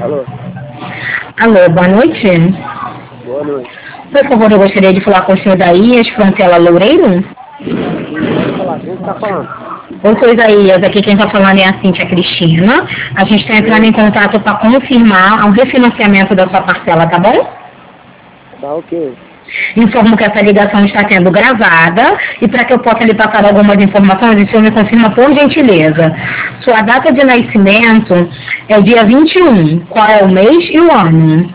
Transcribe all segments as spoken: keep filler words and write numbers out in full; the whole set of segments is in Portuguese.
Alô? Alô, boa noite. Boa noite. Por favor, eu gostaria de falar com o senhor Isaías Frontela Loureiro. Sim, pode falar. Quem está falando? Oi, senhor Isaías, aqui quem está falando é a Cíntia Cristina. A gente está entrando em contato para confirmar o refinanciamento da sua parcela, tá bom? Tá ok. Informo que essa ligação está sendo gravada e para que eu possa lhe passar algumas informações, o senhor me confirma por gentileza. Sua data de nascimento é o dia vinte e um. Qual é o mês e o ano?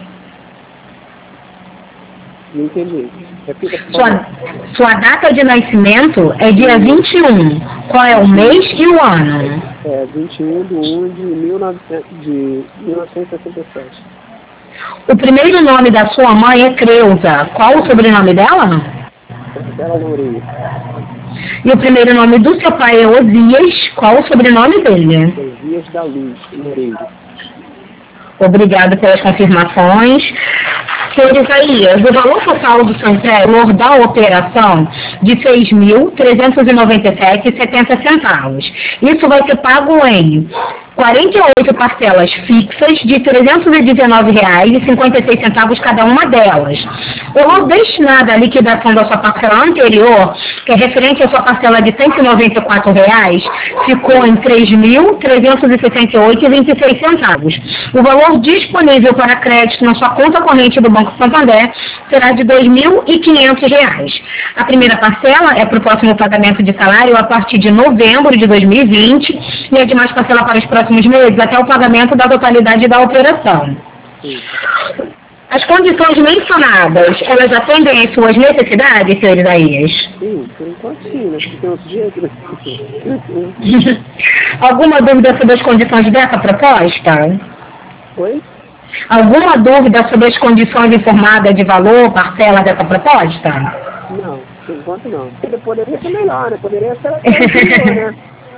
Não entendi. Repita, por favor. Sua, sua data de nascimento é dia vinte e um. Qual é o mês e o ano? É vinte e um de um de mil novecentos e sessenta e sete. O primeiro nome da sua mãe é Creuza. Qual o sobrenome dela? Bela Loureiro. E o primeiro nome do seu pai é Osias. Qual o sobrenome dele? Dias da Luz Loureiro. Obrigada pelas confirmações. Senhor Isaías, o valor total do seu valor da operação de seis mil trezentos e noventa e sete reais e setenta centavos. Isso vai ser pago em quarenta e oito parcelas fixas de trezentos e dezenove reais e cinquenta e seis centavos cada uma delas. O valor destinado à liquidação da sua parcela anterior, que é referente à sua parcela de cento e noventa e quatro reais, ficou em três mil trezentos e sessenta e oito reais e vinte e seis centavos. O valor disponível para crédito na sua conta corrente do Banco Santander será de dois mil e quinhentos reais. A primeira parcela é para o próximo pagamento de salário a partir de novembro de dois mil e vinte e a demais parcela para os próximos meses até o pagamento da totalidade da operação. Sim. As condições mencionadas, elas atendem às suas necessidades, senhor Isaías? Sim, por enquanto sim, né? Porque tem outro jeito, né? Alguma dúvida sobre as condições dessa proposta? Oi? Alguma dúvida sobre as condições informadas de valor, parcela dessa proposta? Não, por enquanto não. Porque poderia ser melhor, né? Poderia ser melhor, né?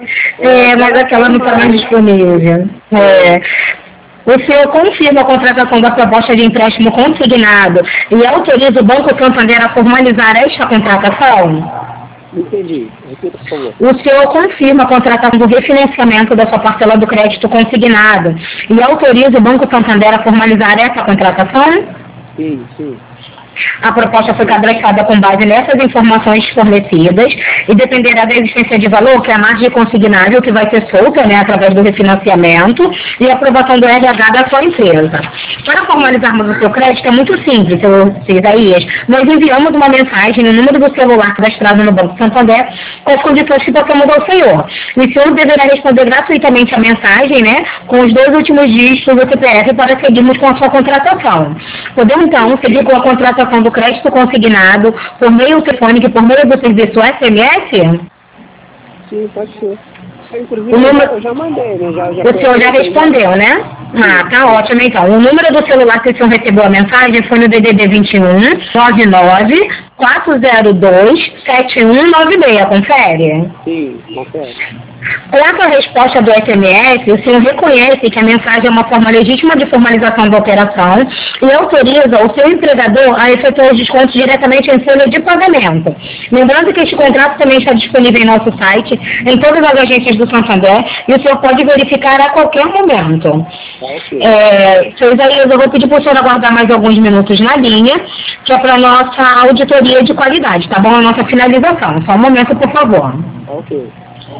É, mas aquela não está mais disponível. É. O senhor confirma a contratação da proposta de empréstimo consignado e autoriza o Banco Santander a formalizar esta contratação? Entendi. Repita, por favor. O senhor confirma a contratação do refinanciamento da sua parcela do crédito consignado e autoriza o Banco Santander a formalizar essa contratação? Sim, sim. A proposta foi cadastrada com base nessas informações fornecidas e dependerá da existência de valor, que é a margem consignável que vai ser solta, né, através do refinanciamento e a aprovação do R H da sua empresa. Para formalizarmos o seu crédito é muito simples, senhor Isaías. Nós enviamos uma mensagem no número do celular cadastrado no Banco Santander com as condições que passamos ao senhor. E o senhor deverá responder gratuitamente a mensagem, né, com os dois últimos dígitos do C P F para seguirmos com a sua contratação. Podemos, então, seguir com a contratação do crédito consignado por meio telefônico e por meio do serviço S M S? Sim, pode ser. Inclusive, O número... eu já mandei, né? Já, já o senhor já respondeu, né? Ah, tá ótimo, então. O número do celular que o senhor recebeu a mensagem foi no D D D vinte e um, nove nove, quatro zero dois, sete um nove seis. Confere? Sim, confere. Com essa resposta do S M S, o senhor reconhece que a mensagem é uma forma legítima de formalização da operação e autoriza o seu empregador a efetuar os descontos diretamente em folha de pagamento. Lembrando que este contrato também está disponível em nosso site, em todas as agências do Santander, e o senhor pode verificar a qualquer momento. Okay. É, senhor Isaías, eu vou pedir para o senhor aguardar mais alguns minutos na linha, que é para a nossa auditoria de qualidade, tá bom? A nossa finalização. Só um momento, por favor. Ok.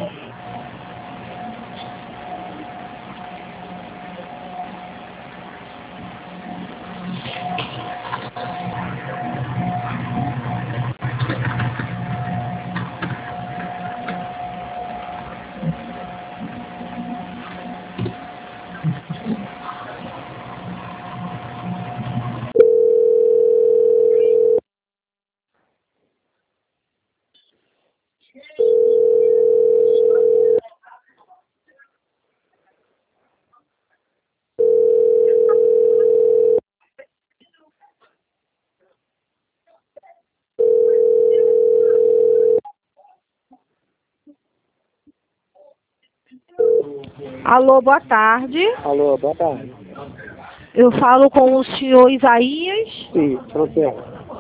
Alô, boa tarde. Alô, boa tarde. Eu falo com o senhor Isaías. Sim, Frontela.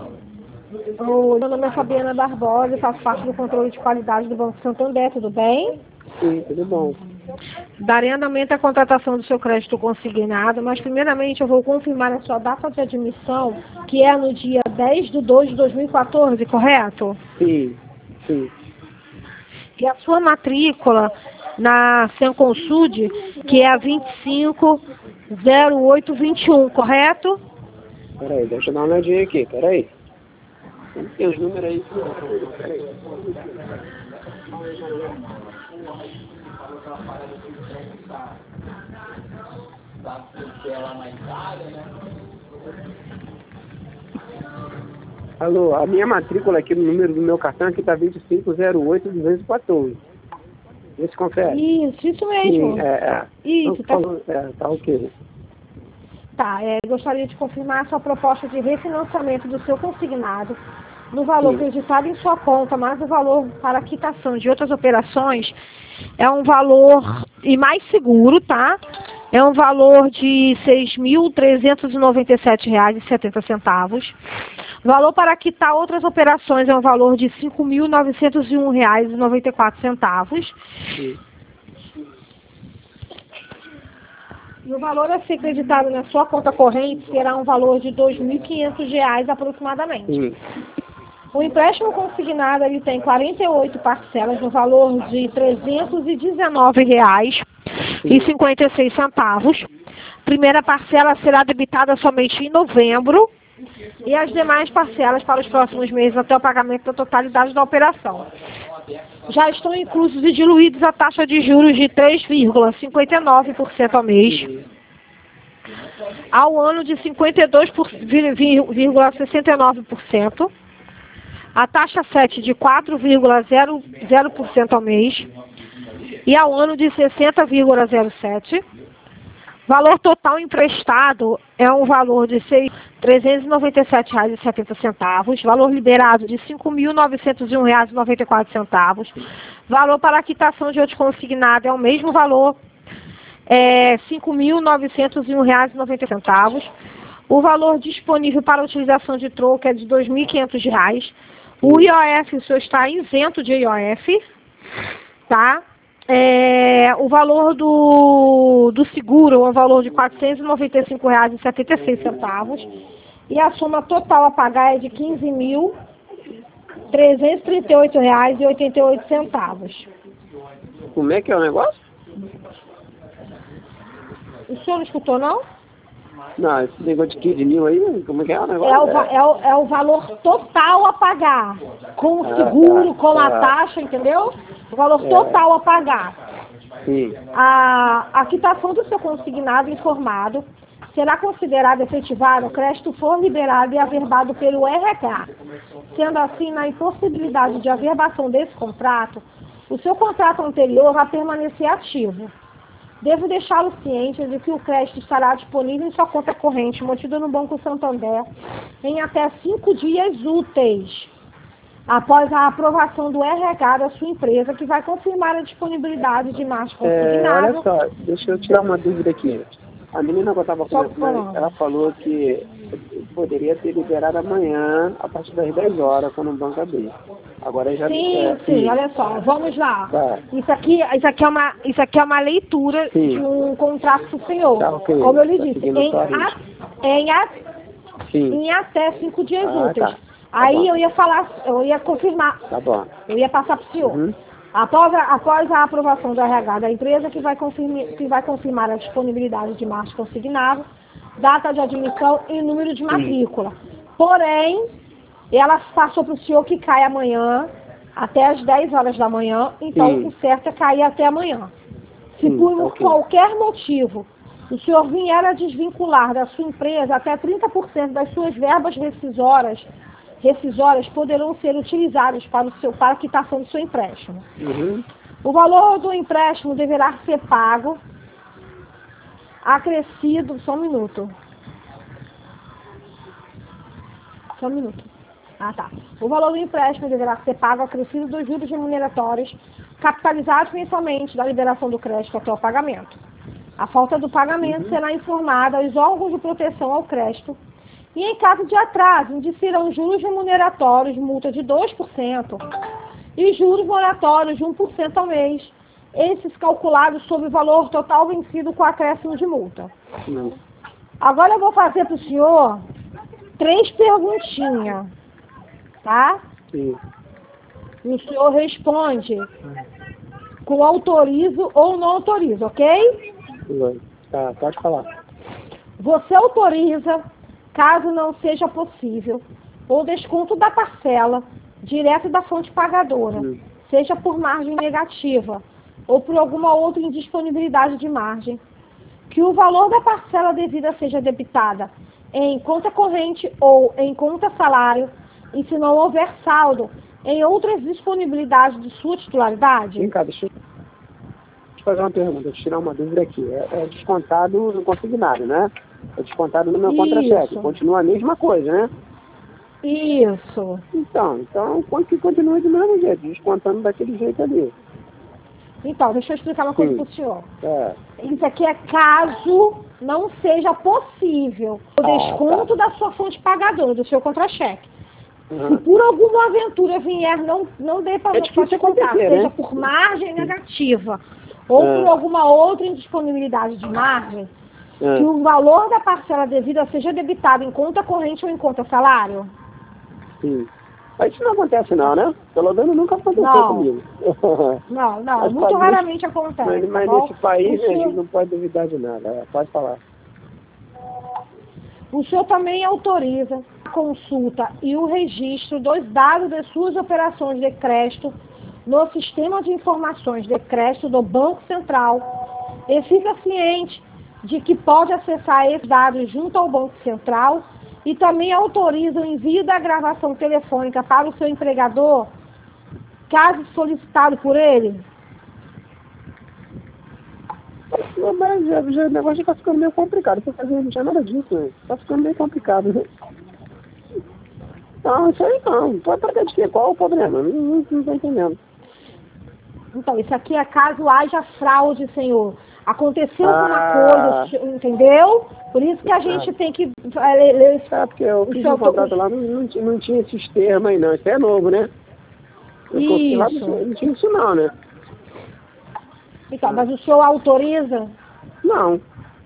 O meu nome é Fabiana Barbosa, faço parte do controle de qualidade do Banco Santander, tudo bem? Sim, tudo bom. Darei andamento à contratação do seu crédito consignado, mas primeiramente eu vou confirmar a sua data de admissão, que é no dia dez de dois de dois mil e quatorze, correto? Sim, sim. E a sua matrícula na Senconsud, que é a vinte e cinco zero oito vinte e um, correto? Peraí, deixa eu dar uma olhadinha aqui, peraí. Tem os números aí. Peraí. Alô, a minha matrícula aqui, no número do meu cartão aqui tá vinte e cinco zero oito duzentos e quatorze. Vê se confere. Isso, isso mesmo. Sim, é, é. Isso, tá, Falou, é, tá ok. tá é, gostaria de confirmar a sua proposta de refinanciamento do seu consignado no valor Sim. acreditado em sua conta, mas o valor para quitação de outras operações é um valor, e mais seguro, tá? É um valor de seis mil trezentos e noventa e sete reais e setenta centavos. O valor para quitar outras operações é um valor de cinco mil novecentos e um reais e noventa e quatro centavos. Sim. E o valor a ser creditado na sua conta corrente será um valor de dois mil e quinhentos reais aproximadamente. Sim. O empréstimo consignado ele tem quarenta e oito parcelas no valor de trezentos e dezenove reais e cinquenta e seis centavos. Primeira parcela será debitada somente em novembro e as demais parcelas para os próximos meses até o pagamento da totalidade da operação. Já estão inclusos e diluídos a taxa de juros de três vírgula cinquenta e nove por cento ao mês, ao ano de cinquenta e dois vírgula sessenta e nove por cento, a taxa sete de quatro vírgula zero zero por cento ao mês e ao ano de sessenta vírgula zero sete por cento. Valor total emprestado é um valor de trezentos e noventa e sete reais e setenta centavos, valor liberado de cinco mil novecentos e um reais e noventa e quatro centavos, valor para a quitação de outro consignado é o mesmo valor, é cinco mil novecentos e um reais e noventa centavos, o valor disponível para utilização de troco é de dois mil e quinhentos reais, o I O F, o senhor está isento de I O F, tá? É, o valor do, do seguro é um valor de quatrocentos e noventa e cinco reais e setenta e seis centavos e a soma total a pagar é de quinze mil trezentos e trinta e oito reais e oitenta e oito centavos. Como é que é o negócio? O senhor não escutou, não? Não, esse negócio de quinze mil aí, como é que é o negócio? É o, va- é o, é o valor total a pagar, com o Ah, seguro, tá, com a tá. taxa, entendeu? O valor É. total a pagar. Sim. A, a quitação do seu consignado informado será considerada efetivada o crédito for liberado e averbado pelo R H. Sendo assim, na impossibilidade de averbação desse contrato, o seu contrato anterior vai permanecer ativo. Devo deixá-lo ciente de que o crédito estará disponível em sua conta corrente, mantida no Banco Santander, em até cinco dias úteis, após a aprovação do R H da sua empresa, que vai confirmar a disponibilidade de mais É, olha consignado. só, deixa eu tirar uma dúvida aqui. A menina que eu estava Só conversando, falando. ela falou que poderia ser liberado amanhã, a partir das dez horas, quando o banco abrir. Agora já... Sim, é, sim, olha só, vamos lá. Tá. Isso aqui, isso aqui é uma, isso aqui é uma leitura Sim. de um contrato do senhor. Tá, ok. Como eu lhe Tá disse, seguindo em, sua a, risca. em, a, Sim, em até cinco dias Ah, úteis. tá. Tá Aí bom. eu ia falar, eu ia confirmar, tá bom. eu ia passar para o senhor. Uhum. Após a, após a aprovação do R H da empresa, que vai, confirmar, que vai confirmar a disponibilidade de marcha consignado, data de admissão e número de matrícula. Porém, ela passou para o senhor que cai amanhã, até as dez horas da manhã, então Sim. o certo é cair até amanhã. Se Sim, por tá ok. qualquer motivo o senhor vier a desvincular da sua empresa, até trinta por cento das suas verbas rescisórias, rescisórias poderão ser utilizadas para, o seu, para a quitação do seu empréstimo. Uhum. O valor do empréstimo deverá ser pago, acrescido, só um minuto. Só um minuto. Ah, tá. O valor do empréstimo deverá ser pago, acrescido dos juros remuneratórios, capitalizados mensalmente da liberação do crédito até o pagamento. A falta do pagamento Uhum. será informada aos órgãos de proteção ao crédito e, em caso de atraso, indicirão juros remuneratórios, multa de dois por cento e juros moratórios de um por cento ao mês, esses calculados sobre o valor total vencido com acréscimo de multa. Não. Agora eu vou fazer para o senhor três perguntinhas, tá? Sim. E o senhor responde com autorizo ou não autorizo, ok? Tá, pode falar. Você autoriza, caso não seja possível, o desconto da parcela direto da fonte pagadora, Hum. seja por margem negativa ou por alguma outra indisponibilidade de margem, que o valor da parcela devida seja debitada em conta corrente ou em conta salário, e se não houver saldo em outras disponibilidades de sua titularidade? Vem cá, deixa eu te fazer uma pergunta, deixa eu tirar uma dúvida aqui. É, é descontado no consignado, né? É descontado no meu Isso. contra-cheque. Continua a mesma coisa, né? Isso. Então, então que continua do mesmo jeito, descontando daquele jeito ali. Então, deixa eu explicar uma coisa Sim. para o senhor. É. Isso aqui é caso não seja possível o Ah, desconto tá. da sua fonte pagadora, do seu contra-cheque. Uhum. Se por alguma aventura vier, não, não dê para É difícil descontar, acontecer, seja né? por margem negativa ou É. por alguma outra indisponibilidade de margem, É. que o valor da parcela devida seja debitado em conta corrente ou em conta salário? Sim. Mas isso não acontece não, né? Pelo menos nunca aconteceu Não. comigo. Não, não, Mas muito pode- raramente acontece. Mas, tá mas bom? nesse país, O né, a senhor- gente não pode duvidar de nada. É, pode falar. O senhor também autoriza a consulta e o registro dos dados das suas operações de crédito no Sistema de Informações de Crédito do Banco Central e fica ciente de que pode acessar esses dados junto ao Banco Central, e também autoriza o envio da gravação telefônica para o seu empregador, caso solicitado por ele? Mas já, já, o negócio já tá ficando meio complicado. Você fazer não tinha nada disso, né? Tá ficando meio complicado, né? Não, isso aí não. Pode tratar de quê? Qual o problema? Não, não, não tô entendendo. Então, isso aqui é caso haja fraude, senhor. Aconteceu Ah. alguma coisa, entendeu? Por isso que a gente tem que eh, ler, ler esse... É, porque eu o fiz senhor- um contrato lá, não, não, tinha- não tinha esses termos aí não. Isso é novo, né? Eu fiz lá, Isso. não tinha isso não, né? Então, mas o senhor autoriza? Não.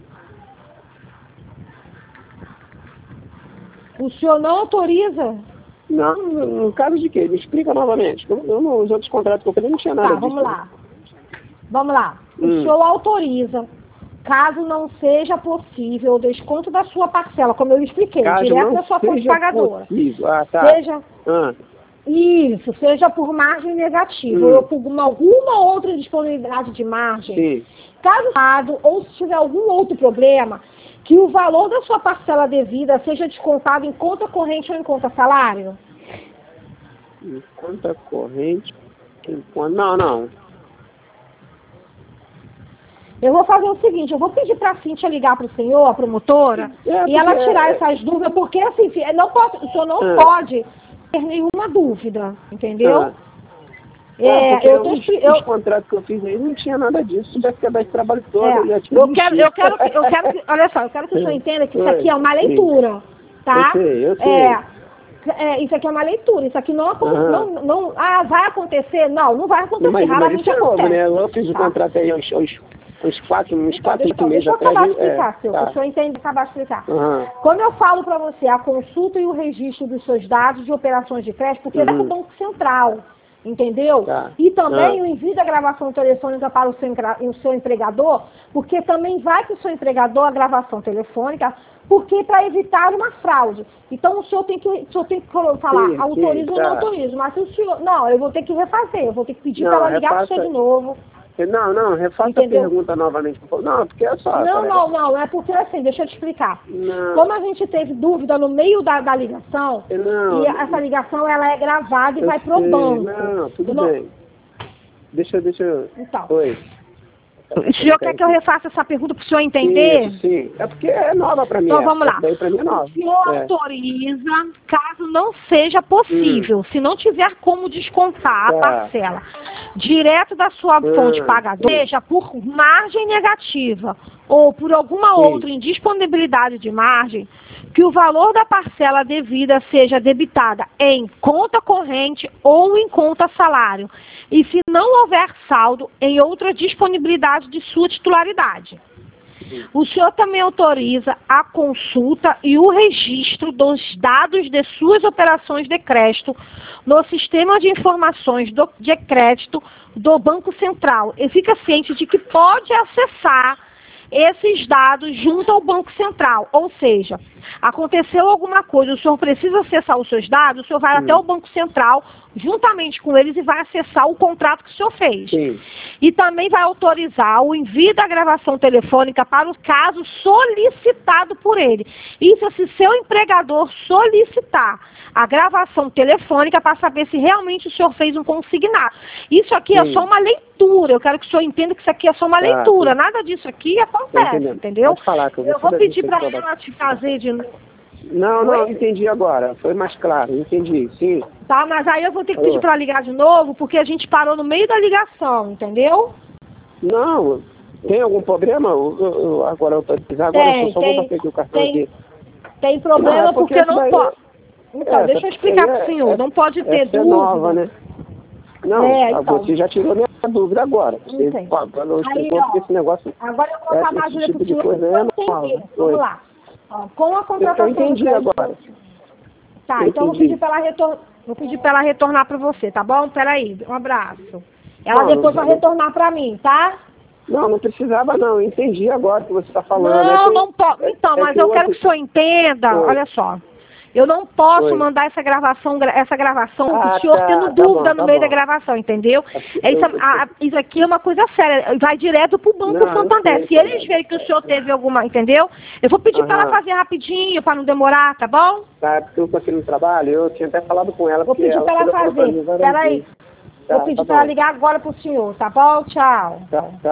O senhor não autoriza? Não, no, no caso de quê? Me explica novamente. Eu, eu, não- os outros contratos que eu fiz não tinha nada Tá, disso. vamos lá. Vamos lá. O Hum. senhor autoriza, caso não seja possível o desconto da sua parcela, como eu expliquei, Caso direto não da sua fonte seja pagadora. possível. Ah, tá. Seja... Ah, Isso, seja por margem negativa Hum. ou por uma, alguma outra disponibilidade de margem. sim. Caso errado, ou se tiver algum outro problema, que o valor da sua parcela devida seja descontado em conta corrente ou em conta salário? Em conta corrente. Em conta... Não, não. Eu vou fazer o seguinte, eu vou pedir para a Cíntia ligar para o senhor, a promotora, É, e ela porque- tirar essas dúvidas, porque assim, não pode, o senhor não É. pode ter nenhuma dúvida, entendeu? Ah. É, É, porque eu tô os, expli- eu- os contratos que eu fiz aí não tinha nada disso. Deve ter dado esse trabalho todo. É, eu já tinha eu quero, eu quero, que- eu quero desistido. que, olha só, eu quero que o senhor entenda que isso Oi, aqui é uma sim. leitura, tá? Eu sei, eu sei. É, é, isso aqui é uma leitura, isso aqui não, acon- Aham. não, não, ah, vai acontecer? Não, não vai acontecer, Mas, mas raramente isso é acontece. novo, né? Eu fiz o tá? contrato aí uns, uns, uns quatro, uns Então, quatro, deixa, oito meses deixa eu atrás. acabar de é, explicar, seu, tá. o senhor entende, acabar de explicar. Aham. Quando eu falo para você a consulta e o registro dos seus dados de operações de crédito, porque é Uhum. do Banco Central, entendeu? Tá. E também Ah. o envio da gravação telefônica para o seu, engra- o seu empregador, porque também vai para o seu empregador a gravação telefônica, porque para evitar uma fraude. Então o senhor tem que, o senhor tem que colo- falar, Sim, autorizo sim, ou tá. não autorizo, mas se o senhor, não, eu vou ter que refazer, eu vou ter que pedir Não, para ela ligar para o repassa- senhor de novo. Não, não, refaça Entendeu? a pergunta novamente. por favor. Não, porque é só. Não, colega. não, não, é porque assim, deixa eu te explicar. Não. Como a gente teve dúvida no meio da, da ligação, Não. e essa ligação ela é gravada e Eu vai pro sei. banco. Não, tudo Eu não- bem. Deixa, deixa eu... Então, Oi. o senhor quer que eu refaça essa pergunta para o senhor entender? Isso, sim. É porque é nova pra mim. Então essa. vamos lá. Essa daí pra mim é nova. O senhor É. autoriza, caso não seja possível, se não tiver como descontar a Tá. parcela direto da sua Hum, fonte pagadora, sim. seja por margem negativa ou por alguma Sim. outra indisponibilidade de margem, que o valor da parcela devida seja debitada em conta corrente ou em conta salário, e se não houver saldo em outra disponibilidade de sua titularidade. O senhor também autoriza a consulta e o registro dos dados de suas operações de crédito no sistema de informações do, de crédito do Banco Central. E fica ciente de que pode acessar esses dados junto ao Banco Central. Ou seja, aconteceu alguma coisa, o senhor precisa acessar os seus dados, o senhor vai Sim. até o Banco Central, juntamente com eles, e vai acessar o contrato que o senhor fez. Sim. E também vai autorizar o envio da gravação telefônica para o caso solicitado por ele. Isso é se seu empregador solicitar a gravação telefônica para saber se realmente o senhor fez um consignado. Isso aqui é Sim. só uma leitura. Eu quero que o senhor entenda que isso aqui é só uma Tá, leitura. sim. Nada disso aqui acontece, entendendo. entendeu? Pode falar, que eu vou Eu vou saber pedir disso para toda. ela te fazer de novo. Não, não, Oi? entendi agora. Foi mais claro, entendi, sim. Tá, mas aí eu vou ter que Alô? pedir para ligar de novo, porque a gente parou no meio da ligação, entendeu? Não, tem algum problema? Eu, eu, eu- agora eu tô agora Tem, eu só tem, vou bater aqui o cartão tem. aqui. Tem problema Não, é porque, porque não isso daí pode. Então, é, deixa eu essa explicar aí para o é- senhor. é- Não pode ter essa é dúvida. nova, né? Não, É, ah, então. você já tirou minha dúvida agora. Você Entendi. falou, Aí, explicou ó, porque esse negócio, Agora eu vou colocar esse mais ajuda tipo para o de senhor. coisa pra é você nova. entender. Oi. Vamos lá. Ó, com a Eu contratação do entendi crédito- agora. Tá, Eu então eu vou entendi. pedir para ela, retor... vou pedir para ela retornar para você, tá bom? Peraí, um abraço. Ela Não, depois não- vai retornar para mim, tá? Não, não precisava não, eu entendi agora o que você está falando. Não, É que- não pode. é- Então, é mas que eu o quero que outro- o senhor entenda, Oi. olha só. Eu não posso Oi. mandar essa gravação, gra- essa gravação com Ah, o senhor tá, tendo tá dúvida bom, no tá meio bom. da gravação, entendeu? Eu- Isso, eu- a- isso aqui é uma coisa séria, vai direto pro Banco Não, eu Santander. sei, Se tá eles bom. verem que o senhor teve alguma, entendeu? Eu vou pedir para ela Aham. fazer rapidinho, para não demorar, tá bom? Tá, porque eu tô aqui no trabalho, eu tinha até falado com ela. Vou porque pedir para ela falou pra fazer. mim várias Peraí. vezes. Tá, Vou pedir tá para ela bom. ligar agora pro senhor, tá bom? Tchau. Tá, tá.